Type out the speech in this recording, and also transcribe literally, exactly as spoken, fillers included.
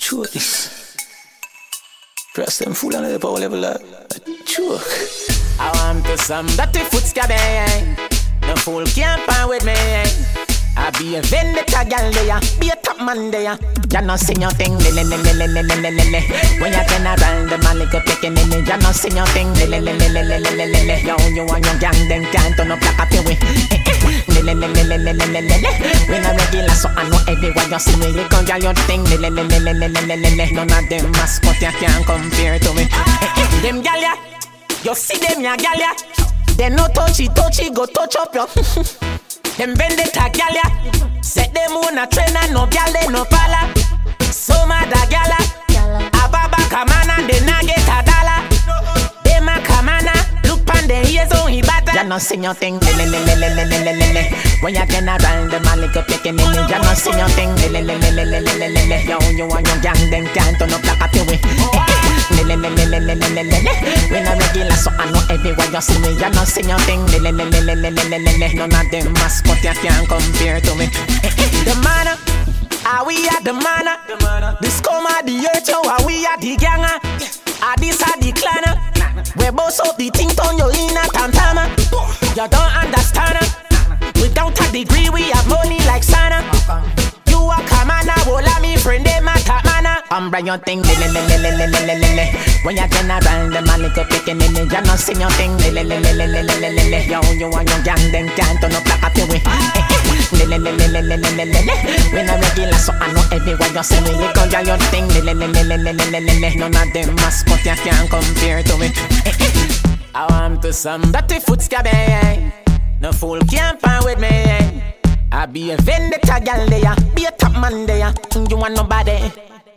Sure this. Press them full on the power level. Uh, choke. I want to some dirty foot scabby. No fool can't pan with me. I be a vendetta gal there, be a top man there. You not sing your thing, le le le le le le le le. When you turn around, the man like a picking in it. You not sing your thing, le le le le le le le le le. Yo, you and your gang, them can't turn up like a peewee. Le le le le le le le le le. When I regular, so I know everyone you see me. You gon' get your thing, le le le le le le le le le. None of them mascot you can't compare to me. Them gal ya, you see them ya gal ya. They no touchy touchy, go touch up your. Them vendetta gal ya. Set them on a train and no gal they no pala. So mad a gal Ababa kamana they na get a dollar. Them a kamana look pan the ears on he bata. You no sing your thing le le le le le le le le le. When you turn around the man like a picking in it. You no sing your thing le le le le le le le le le. Yo you and your gang them can't turn up like a peewee. Le le le le le le le le le. When I regular so I know everyone you see me. You no sing your thing le le le le le le le le le. None of them mascot you can't compare to me. The manna, ah we are the manna. This come at the earth, yo, ah we are the ganga. Ah this are the clanna. We boss up the thing on your inner tantama. You don't understand her. Without a degree, we have money like Sana. You are kamana, wola me friend, they matter mana. I'm bring your thing, le le le le le le le le le. When you turn around, the man like a picking in it. You not sing your thing, le le le le le le le le le. Yo, you and your gang, them can't turn up like a peewee. Le le le le le le le le le. When I regular, so I know everyone you see me. You gon' get your thing, le le le le le le le le le. None of them mascot you can't compare to me. I want to some dirty foot scabby. No fool can't pan with me. I be a vendetta gal there, be a top man there. You want nobody.